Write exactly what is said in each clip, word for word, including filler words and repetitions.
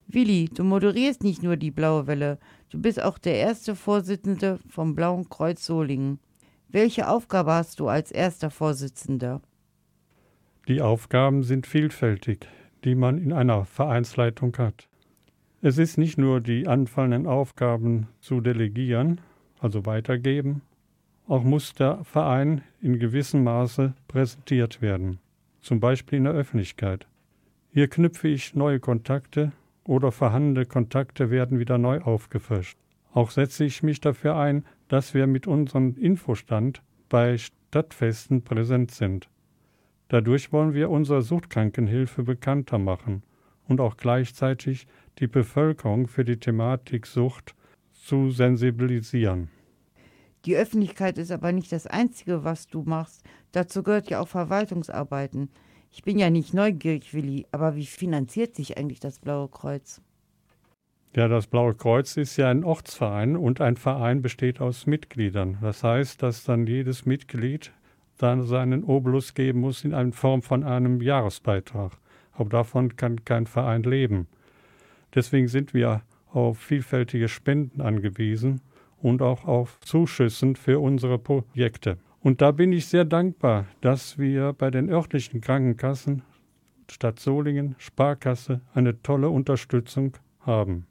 Willi, du moderierst nicht nur die Blaue Welle, du bist auch der erste Vorsitzende vom Blauen Kreuz Solingen. Welche Aufgabe hast du als erster Vorsitzender? Die Aufgaben sind vielfältig, die man in einer Vereinsleitung hat. Es ist nicht nur die anfallenden Aufgaben zu delegieren, also weitergeben, auch muss der Verein in gewissem Maße präsentiert werden, zum Beispiel in der Öffentlichkeit. Hier knüpfe ich neue Kontakte oder vorhandene Kontakte werden wieder neu aufgefrischt. Auch setze ich mich dafür ein, dass wir mit unserem Infostand bei Stadtfesten präsent sind. Dadurch wollen wir unsere Suchtkrankenhilfe bekannter machen und auch gleichzeitig die Bevölkerung für die Thematik Sucht zu sensibilisieren. Die Öffentlichkeit ist aber nicht das Einzige, was du machst. Dazu gehört ja auch Verwaltungsarbeiten. Ich bin ja nicht neugierig, Willi, aber wie finanziert sich eigentlich das Blaue Kreuz? Ja, das Blaue Kreuz ist ja ein Ortsverein und ein Verein besteht aus Mitgliedern. Das heißt, dass dann jedes Mitglied dann seinen Obolus geben muss in einer Form von einem Jahresbeitrag. Aber davon kann kein Verein leben. Deswegen sind wir auf vielfältige Spenden angewiesen und auch auf Zuschüssen für unsere Projekte. Und da bin ich sehr dankbar, dass wir bei den örtlichen Krankenkassen, Stadt Solingen, Sparkasse, eine tolle Unterstützung haben.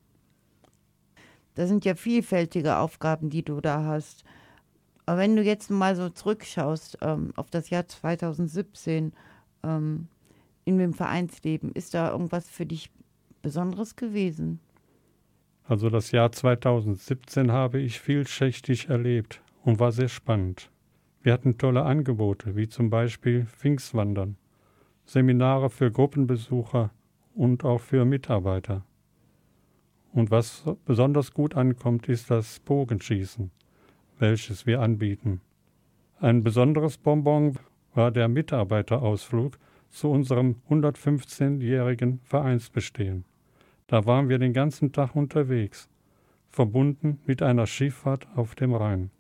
Das sind ja vielfältige Aufgaben, die du da hast. Aber wenn du jetzt mal so zurückschaust ähm, auf das Jahr zweitausendsiebzehn ähm, in dem Vereinsleben, ist da irgendwas für dich Besonderes gewesen? Also das Jahr zweitausendsiebzehn habe ich vielschichtig erlebt und war sehr spannend. Wir hatten tolle Angebote, wie zum Beispiel Pfingstwandern, Seminare für Gruppenbesucher und auch für Mitarbeiter. Und was besonders gut ankommt, ist das Bogenschießen, welches wir anbieten. Ein besonderes Bonbon war der Mitarbeiterausflug zu unserem hundertfünfzehnjährigen Vereinsbestehen. Da waren wir den ganzen Tag unterwegs, verbunden mit einer Schifffahrt auf dem Rhein.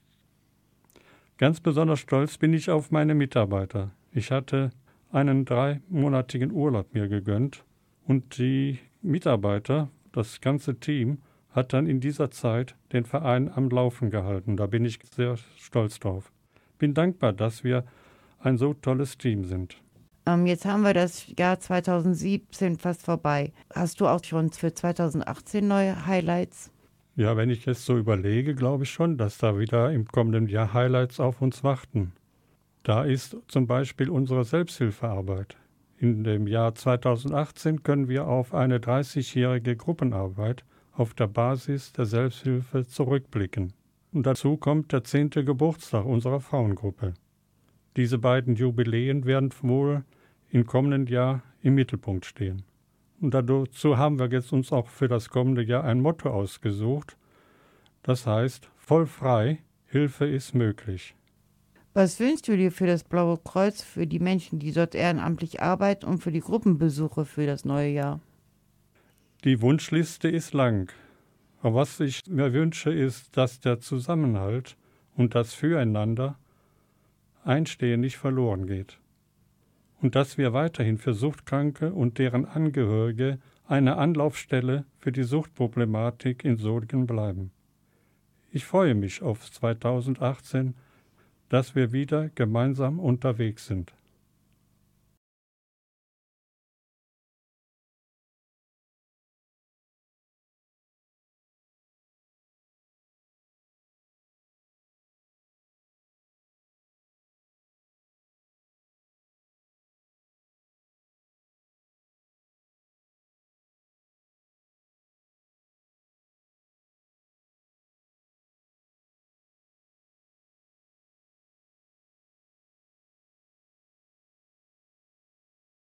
Ganz besonders stolz bin ich auf meine Mitarbeiter. Ich hatte einen dreimonatigen Urlaub mir gegönnt und die Mitarbeiter, das ganze Team, hat dann in dieser Zeit den Verein am Laufen gehalten. Da bin ich sehr stolz drauf. Bin dankbar, dass wir ein so tolles Team sind. Ähm, jetzt haben wir das Jahr zweitausendsiebzehn fast vorbei. Hast du auch schon für zweitausendachtzehn neue Highlights? Ja, wenn ich jetzt so überlege, glaube ich schon, dass da wieder im kommenden Jahr Highlights auf uns warten. Da ist zum Beispiel unsere Selbsthilfearbeit. In dem Jahr zweitausendachtzehn können wir auf eine dreißigjährige Gruppenarbeit auf der Basis der Selbsthilfe zurückblicken. Und dazu kommt der zehnte Geburtstag unserer Frauengruppe. Diese beiden Jubiläen werden wohl im kommenden Jahr im Mittelpunkt stehen. Und dazu haben wir jetzt uns auch für das kommende Jahr ein Motto ausgesucht. Das heißt, voll frei, Hilfe ist möglich. Was wünschst du dir für das Blaue Kreuz, für die Menschen, die dort ehrenamtlich arbeiten und für die Gruppenbesuche für das neue Jahr? Die Wunschliste ist lang. Aber was ich mir wünsche, ist, dass der Zusammenhalt und das Füreinander Einstehen nicht verloren geht. Und dass wir weiterhin für Suchtkranke und deren Angehörige eine Anlaufstelle für die Suchtproblematik in Solingen bleiben. Ich freue mich auf zweitausendachtzehn, dass wir wieder gemeinsam unterwegs sind.